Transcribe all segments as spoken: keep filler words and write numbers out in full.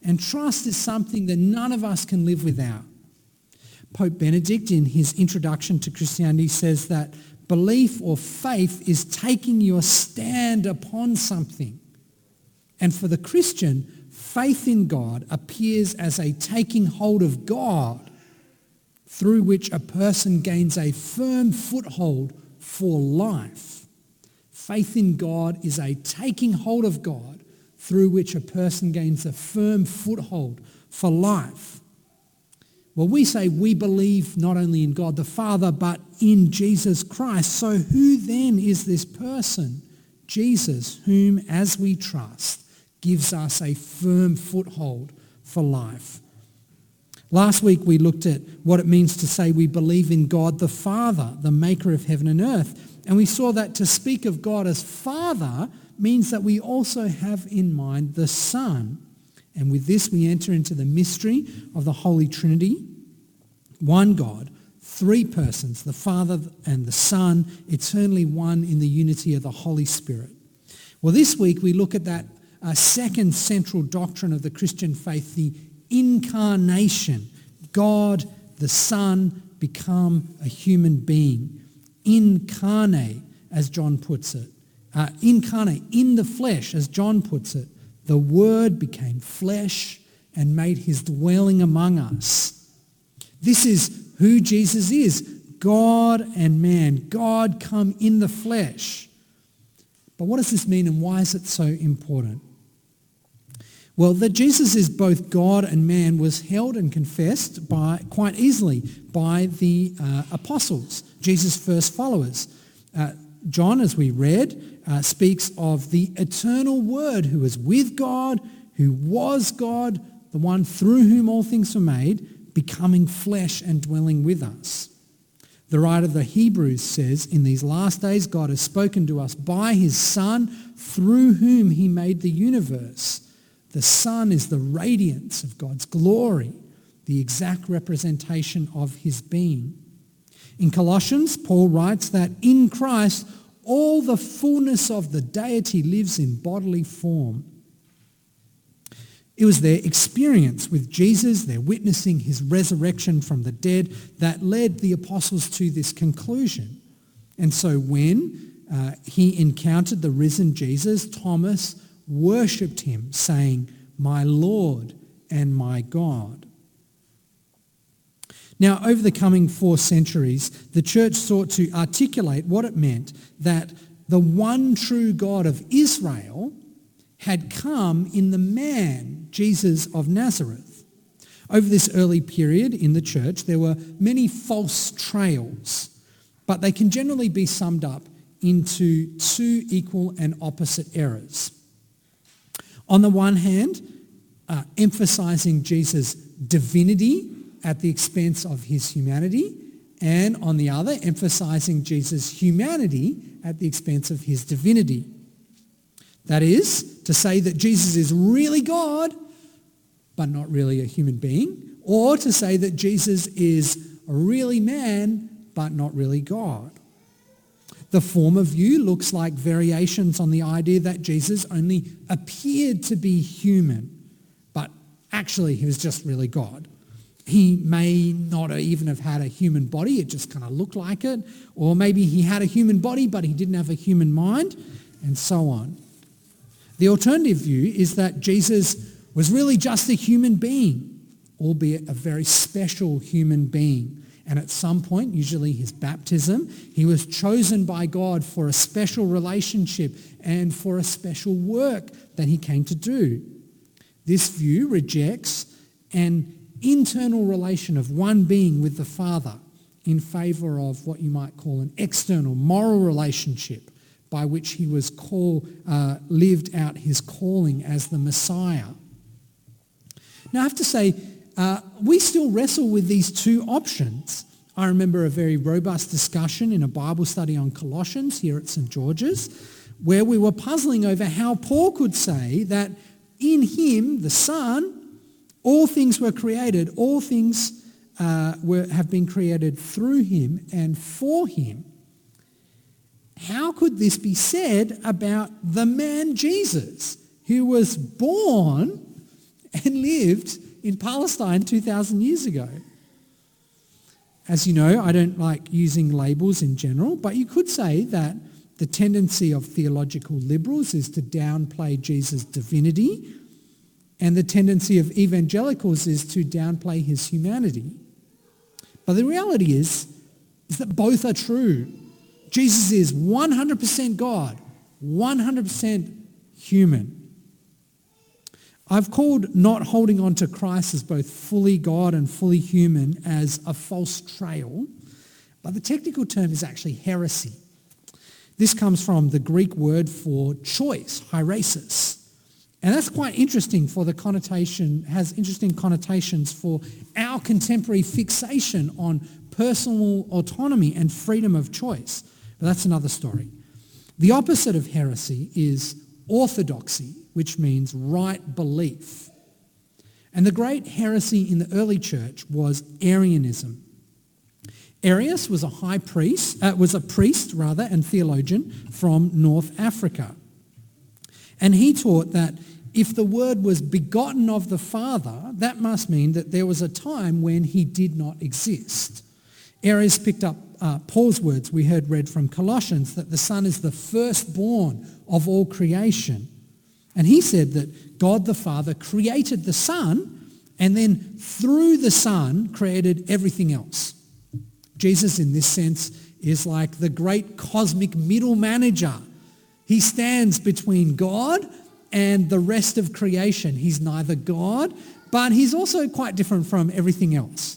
And trust is something that none of us can live without. Pope Benedict, in his introduction to Christianity, says that belief or faith is taking your stand upon something. And for the Christian, faith in God appears as a taking hold of God through which a person gains a firm foothold for life. Faith in God is a taking hold of God through which a person gains a firm foothold for life. Well, we say we believe not only in God the Father, but in Jesus Christ. So who then is this person? Jesus, whom, as we trust, gives us a firm foothold for life. Last week we looked at what it means to say we believe in God the Father, the maker of heaven and earth. And we saw that to speak of God as Father means that we also have in mind the Son. And with this we enter into the mystery of the Holy Trinity. One God, three persons, the Father and the Son, eternally one in the unity of the Holy Spirit. Well, this week we look at that uh, second central doctrine of the Christian faith, the incarnation. God, the Son, become a human being. Incarnate, as John puts it. Uh, incarnate, in the flesh, as John puts it. The Word became flesh and made his dwelling among us. This is who Jesus is, God and man. God come in the flesh. But what does this mean and why is it so important? Well, that Jesus is both God and man was held and confessed by quite easily by the uh, apostles, Jesus' first followers. Uh, John, as we read, uh, speaks of the eternal Word who is with God, who was God, the one through whom all things were made, becoming flesh and dwelling with us. The writer of the Hebrews says, in these last days God has spoken to us by his Son, through whom he made the universe. The Son is the radiance of God's glory, the exact representation of his being. In Colossians, Paul writes that in Christ, all the fullness of the deity lives in bodily form. It was their experience with Jesus, their witnessing his resurrection from the dead, that led the apostles to this conclusion. And so when uh, he encountered the risen Jesus, Thomas worshipped him, saying, "My Lord and my God." Now, over the coming four centuries, the church sought to articulate what it meant that the one true God of Israel had come in the man, Jesus of Nazareth. Over this early period in the church, there were many false trails, but they can generally be summed up into two equal and opposite errors. On the one hand, uh, emphasizing Jesus' divinity at the expense of his humanity, and on the other, emphasizing Jesus' humanity at the expense of his divinity. That is, to say that Jesus is really God, but not really a human being, or to say that Jesus is really man, but not really God. The former view looks like variations on the idea that Jesus only appeared to be human, but actually he was just really God. He may not even have had a human body, it just kind of looked like it, or maybe he had a human body, but he didn't have a human mind, and so on. The alternative view is that Jesus was really just a human being, albeit a very special human being. And at some point, usually his baptism, he was chosen by God for a special relationship and for a special work that he came to do. This view rejects an internal relation of one being with the Father in favour of what you might call an external moral relationship by which he was call, uh, lived out his calling as the Messiah. Now I have to say, uh, we still wrestle with these two options. I remember a very robust discussion in a Bible study on Colossians here at Saint George's, where we were puzzling over how Paul could say that in him, the Son, all things were created, all things uh, were, have been created through him and for him. How could this be said about the man Jesus, who was born and lived in Palestine two thousand years ago. As you know, I don't like using labels in general, but you could say that the tendency of theological liberals is to downplay Jesus' divinity, and the tendency of evangelicals is to downplay his humanity. But the reality is, is that both are true. Jesus is one hundred percent God, one hundred percent human. I've called not holding on to Christ as both fully God and fully human as a false trail, but the technical term is actually heresy. This comes from the Greek word for choice, hyresis. And that's quite interesting for the connotation, has interesting connotations for our contemporary fixation on personal autonomy and freedom of choice. But that's another story. The opposite of heresy is orthodoxy, which means right belief. And the great heresy in the early church was Arianism. Arius was a high priest, uh, was a priest rather, and theologian from North Africa. And he taught that if the Word was begotten of the Father, that must mean that there was a time when he did not exist. Arius picked up uh, Paul's words we heard read from Colossians, that the Son is the firstborn of all creation. And he said that God the Father created the Son and then through the Son created everything else. Jesus in this sense is like the great cosmic middle manager. He stands between God and the rest of creation. He's neither God, but he's also quite different from everything else.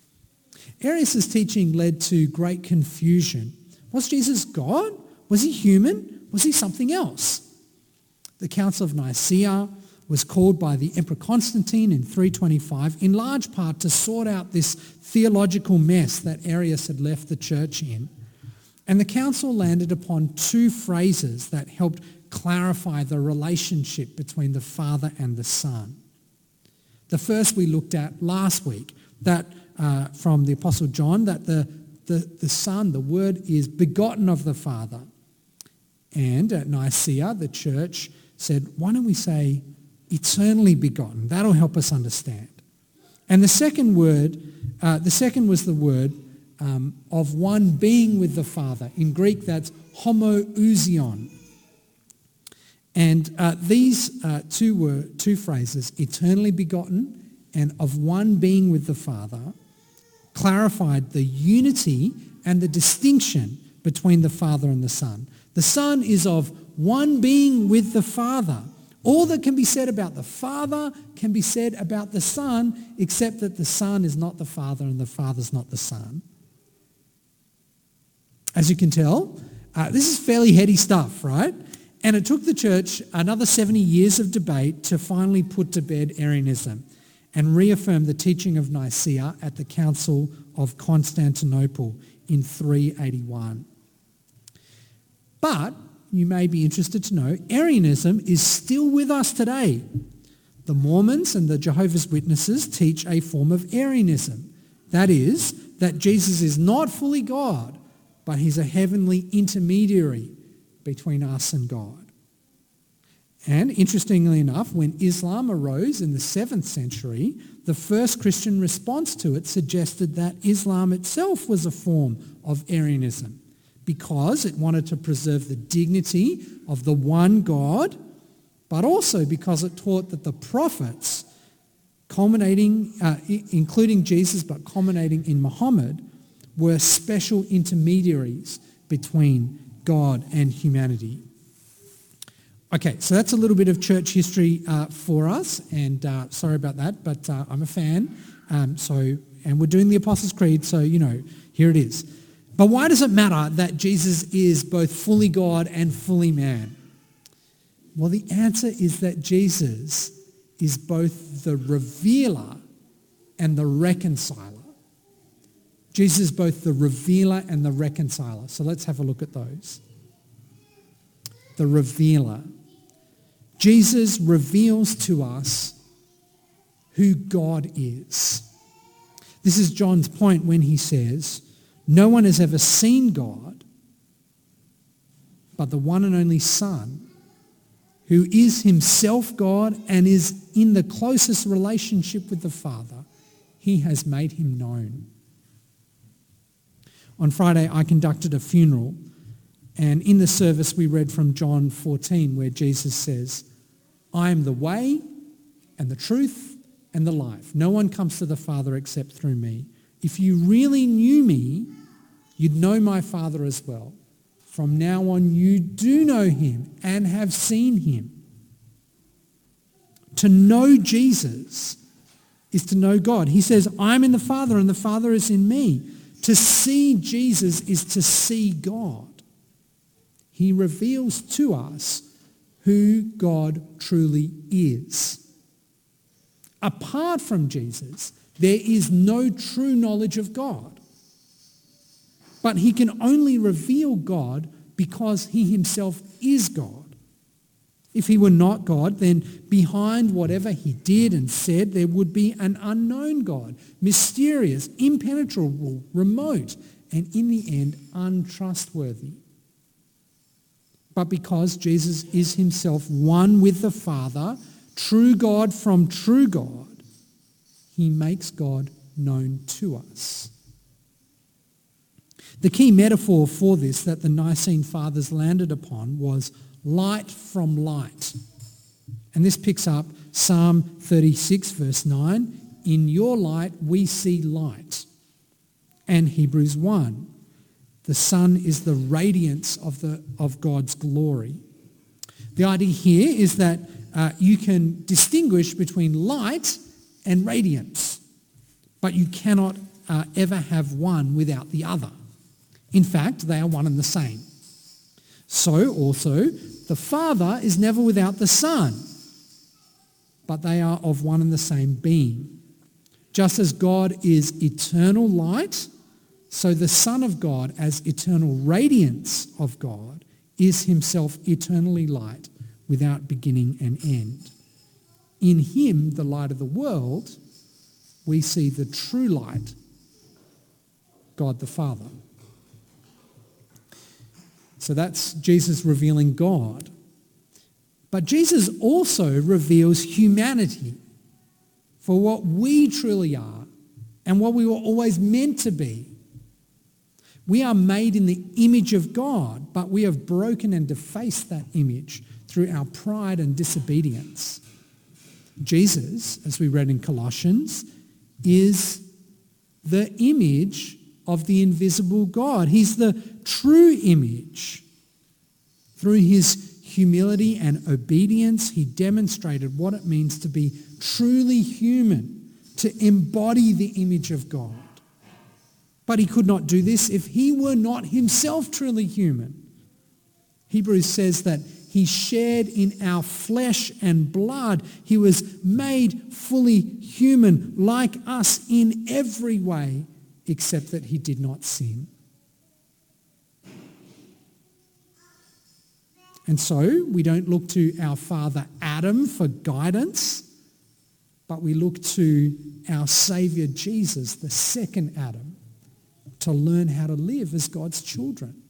Arius' teaching led to great confusion. Was Jesus God? Was he human? Was he something else? The Council of Nicaea was called by the Emperor Constantine in three twenty-five in large part to sort out this theological mess that Arius had left the church in. And the council landed upon two phrases that helped clarify the relationship between the Father and the Son. The first we looked at last week, that uh, from the Apostle John, that the, the, the Son, the Word, is begotten of the Father. And at Nicaea, the church said, why don't we say eternally begotten? That'll help us understand. And the second word, uh, the second was the word um, of one being with the Father. In Greek, that's homoousion. And uh, these uh, two were two phrases, eternally begotten and of one being with the Father, clarified the unity and the distinction between the Father and the Son. The Son is of one being with the Father. All that can be said about the Father can be said about the Son, except that the Son is not the Father and the Father's not the Son. As you can tell, uh, this is fairly heady stuff, right? And it took the church another seventy years of debate to finally put to bed Arianism and reaffirm the teaching of Nicaea at the Council of Constantinople in three eighty-one. But you may be interested to know, Arianism is still with us today. The Mormons and the Jehovah's Witnesses teach a form of Arianism. That is, that Jesus is not fully God, but he's a heavenly intermediary between us and God. And interestingly enough, when Islam arose in the seventh century, the first Christian response to it suggested that Islam itself was a form of Arianism, because it wanted to preserve the dignity of the one God, but also because it taught that the prophets, culminating, uh, including Jesus, but culminating in Muhammad, were special intermediaries between God and humanity. Okay, so that's a little bit of church history uh, for us, and uh, sorry about that, but uh, I'm a fan, um, so and we're doing the Apostles' Creed, so, you know, here it is. But why does it matter that Jesus is both fully God and fully man? Well, the answer is that Jesus is both the revealer and the reconciler. Jesus is both the revealer and the reconciler. So let's have a look at those. The revealer. Jesus reveals to us who God is. This is John's point when he says, no one has ever seen God, but the one and only Son, who is himself God and is in the closest relationship with the Father, he has made him known. On Friday, I conducted a funeral, and in the service we read from John fourteen, where Jesus says, I am the way and the truth and the life. No one comes to the Father except through me. If you really knew me, you'd know my Father as well. From now on, you do know him and have seen him. To know Jesus is to know God. He says, I'm in the Father and the Father is in me. To see Jesus is to see God. He reveals to us who God truly is. Apart from Jesus, there is no true knowledge of God. But he can only reveal God because he himself is God. If he were not God, then behind whatever he did and said, there would be an unknown God, mysterious, impenetrable, remote, and in the end, untrustworthy. But because Jesus is himself one with the Father, true God from true God, he makes God known to us. The key metaphor for this that the Nicene Fathers landed upon was light from light. And this picks up Psalm thirty-six, verse nine. In your light we see light. And Hebrews one. The sun is the radiance of, the, of God's glory. The idea here is that uh, you can distinguish between light and radiance, but you cannot uh, ever have one without the other. In fact, they are one and the same. So also, the Father is never without the Son, but they are of one and the same being. Just as God is eternal light, so the Son of God, as eternal radiance of God, is himself eternally light without beginning and end. In him, the light of the world, we see the true light, God the Father. So that's Jesus revealing God. But Jesus also reveals humanity for what we truly are and what we were always meant to be. We are made in the image of God, but we have broken and defaced that image through our pride and disobedience. Jesus, as we read in Colossians, is the image of the invisible God. He's the true image. Through his humility and obedience, he demonstrated what it means to be truly human, to embody the image of God. But he could not do this if he were not himself truly human. Hebrews says that he shared in our flesh and blood. He was made fully human like us in every way, except that he did not sin. And so we don't look to our father Adam for guidance, but we look to our Saviour Jesus, the second Adam, to learn how to live as God's children.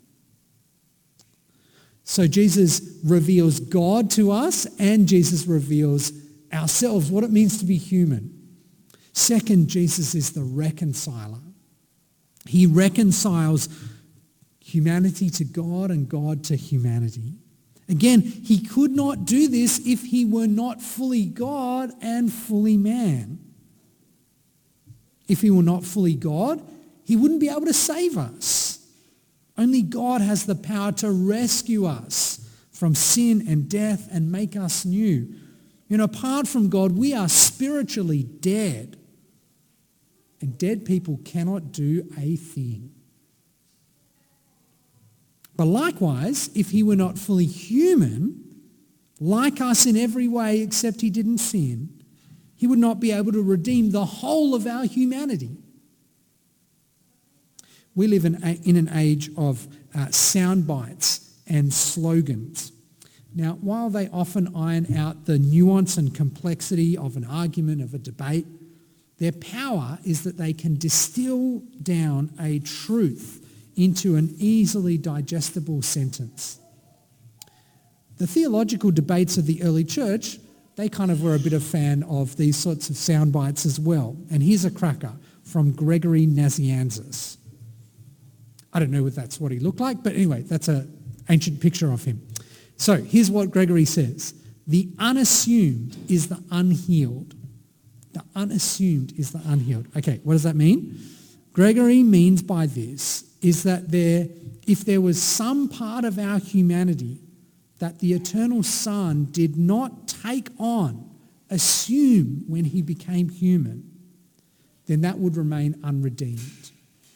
So Jesus reveals God to us, and Jesus reveals ourselves, what it means to be human. Second, Jesus is the reconciler. He reconciles humanity to God and God to humanity. Again, he could not do this if he were not fully God and fully man. If he were not fully God, he wouldn't be able to save us. Only God has the power to rescue us from sin and death and make us new. You know, apart from God, we are spiritually dead. And dead people cannot do a thing. But likewise, if he were not fully human, like us in every way except he didn't sin, he would not be able to redeem the whole of our humanity. We live in, a, in an age of uh, sound bites and slogans. Now, while they often iron out the nuance and complexity of an argument, of a debate, their power is that they can distill down a truth into an easily digestible sentence. The theological debates of the early church, they kind of were a bit of fan of these sorts of sound bites as well. And here's a cracker from Gregory Nazianzus. I don't know if that's what he looked like, but anyway, that's an ancient picture of him. So here's what Gregory says. The unassumed is the unhealed. The unassumed is the unhealed. Okay, what does that mean? Gregory means by this is that there, if there was some part of our humanity that the eternal Son did not take on, assume when he became human, then that would remain unredeemed.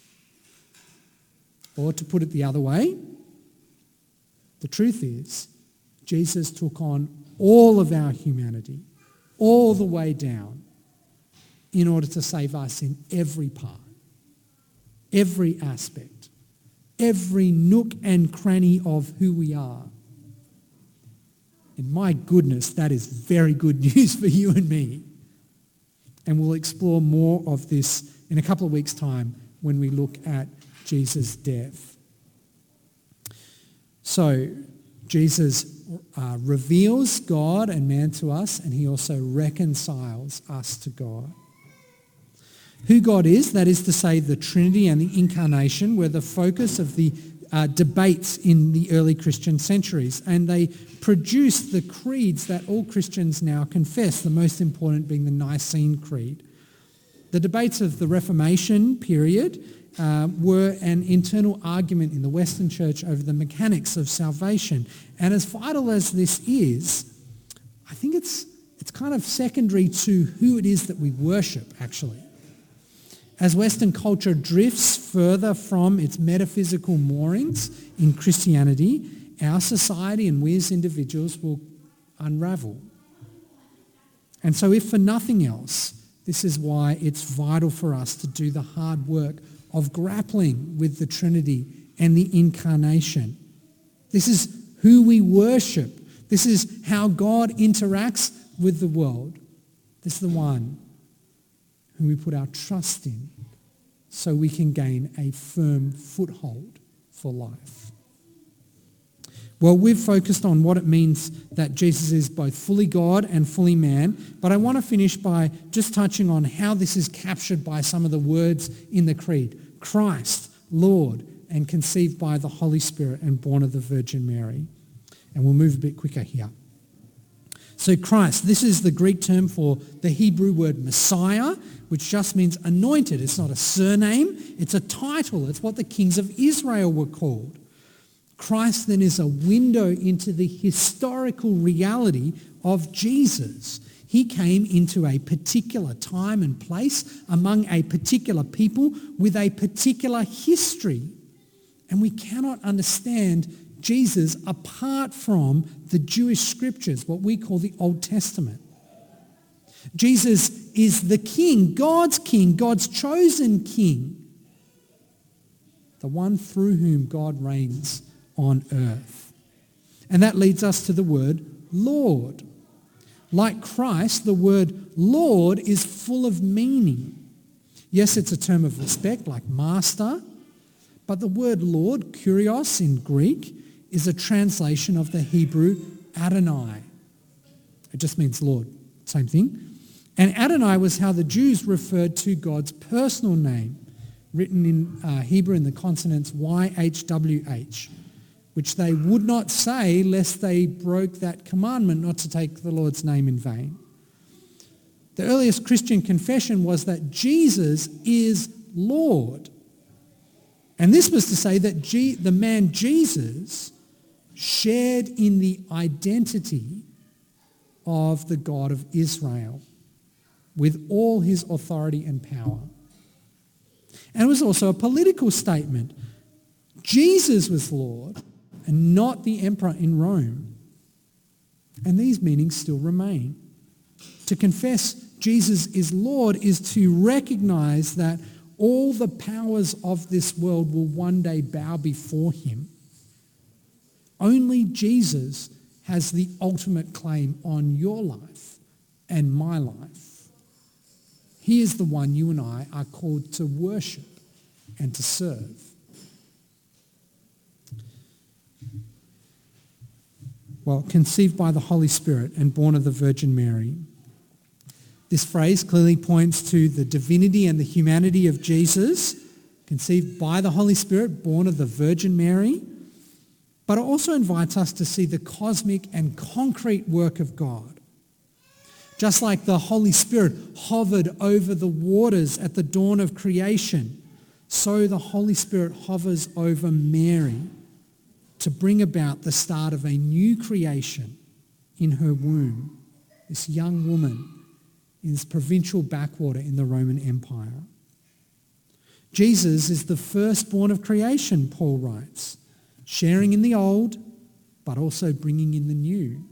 Or to put it the other way, the truth is Jesus took on all of our humanity, all the way down, in order to save us in every part, every aspect, every nook and cranny of who we are. And my goodness, that is very good news for you and me. And we'll explore more of this in a couple of weeks' time when we look at Jesus' death. So Jesus uh, reveals God and man to us, and he also reconciles us to God. Who God is, that is to say the Trinity and the Incarnation, were the focus of the uh, debates in the early Christian centuries, and they produced the creeds that all Christians now confess, the most important being the Nicene Creed. The debates of the Reformation period uh, were an internal argument in the Western Church over the mechanics of salvation, and as vital as this is, I think it's it's kind of secondary to who it is that we worship, actually. As Western culture drifts further from its metaphysical moorings in Christianity, our society and we as individuals will unravel. And so if for nothing else, this is why it's vital for us to do the hard work of grappling with the Trinity and the Incarnation. This is who we worship. This is how God interacts with the world. This is the one whom we put our trust in so we can gain a firm foothold for life. Well, we've focused on what it means that Jesus is both fully God and fully man, but I want to finish by just touching on how this is captured by some of the words in the Creed. Christ, Lord, and conceived by the Holy Spirit and born of the Virgin Mary. And we'll move a bit quicker here. So Christ, this is the Greek term for the Hebrew word Messiah, which just means anointed. It's not a surname, it's a title. It's what the kings of Israel were called. Christ then is a window into the historical reality of Jesus. He came into a particular time and place among a particular people with a particular history. And we cannot understand Jesus apart from the Jewish scriptures, what we call the Old Testament. Jesus is the king, God's king, God's chosen king, the one through whom God reigns on earth. And that leads us to the word Lord. Like Christ, the word Lord is full of meaning. Yes, it's a term of respect, like master, but the word Lord, kurios in Greek, is a translation of the Hebrew Adonai. It just means Lord, same thing. And Adonai was how the Jews referred to God's personal name, written in uh, Hebrew in the consonants Y H W H, which they would not say lest they broke that commandment not to take the Lord's name in vain. The earliest Christian confession was that Jesus is Lord. And this was to say that G- the man Jesus shared in the identity of the God of Israel with all his authority and power. And it was also a political statement. Jesus was Lord and not the emperor in Rome. And these meanings still remain. To confess Jesus is Lord is to recognize that all the powers of this world will one day bow before him. Only Jesus has the ultimate claim on your life and my life. He is the one you and I are called to worship and to serve. Well, conceived by the Holy Spirit and born of the Virgin Mary. This phrase clearly points to the divinity and the humanity of Jesus, conceived by the Holy Spirit, born of the Virgin Mary. But it also invites us to see the cosmic and concrete work of God. Just like the Holy Spirit hovered over the waters at the dawn of creation, so the Holy Spirit hovers over Mary to bring about the start of a new creation in her womb, this young woman in this provincial backwater in the Roman Empire. Jesus is the firstborn of creation, Paul writes, sharing in the old, but also bringing in the new.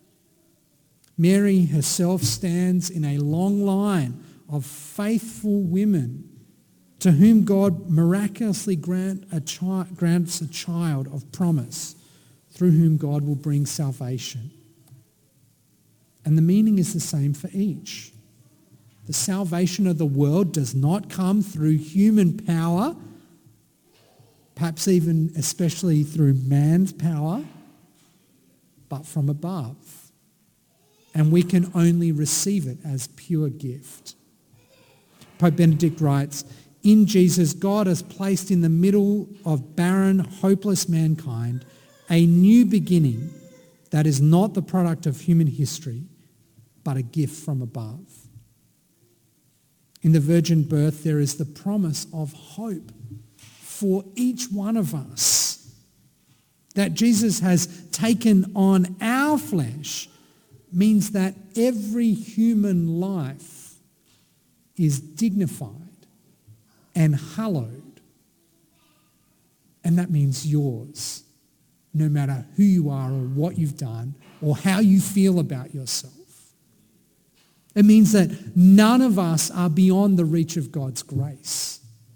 Mary herself stands in a long line of faithful women to whom God miraculously grant a chi- grants a child of promise through whom God will bring salvation. And the meaning is the same for each. The salvation of the world does not come through human power, perhaps even especially through man's power, but from above. And we can only receive it as pure gift. Pope Benedict writes, in Jesus, God has placed in the middle of barren, hopeless mankind a new beginning that is not the product of human history, but a gift from above. In the virgin birth, there is the promise of hope for each one of us. That Jesus has taken on our flesh means that every human life is dignified and hallowed. And that means yours, no matter who you are or what you've done or how you feel about yourself. It means that none of us are beyond the reach of God's grace.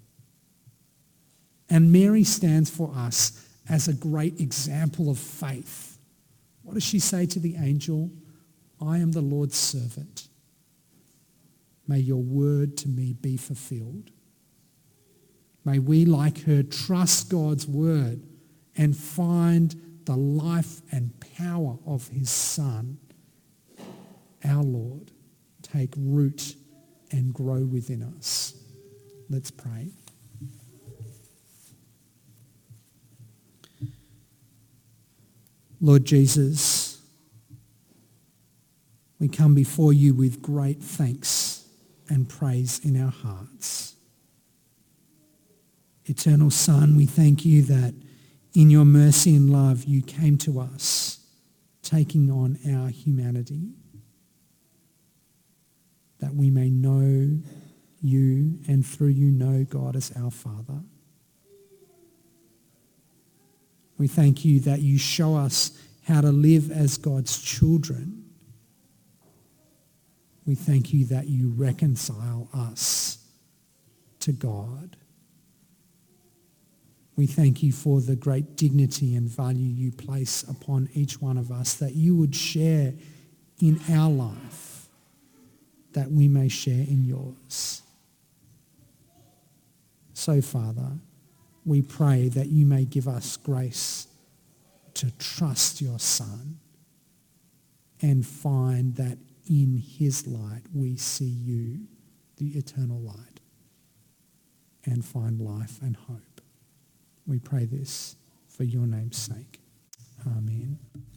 And Mary stands for us as a great example of faith. What does she say to the angel? I am the Lord's servant. May your word to me be fulfilled. May we, like her, trust God's word and find the life and power of his Son, our Lord, take root and grow within us. Let's pray. Lord Jesus, we come before you with great thanks and praise in our hearts. Eternal Son, we thank you that in your mercy and love you came to us, taking on our humanity, that we may know you and through you know God as our Father. We thank you that you show us how to live as God's children. We thank you that you reconcile us to God. We thank you for the great dignity and value you place upon each one of us, that you would share in our life, that we may share in yours. So, Father, we pray that you may give us grace to trust your Son and find that in his light we see you, the eternal light, and find life and hope. We pray this for your name's sake. Amen.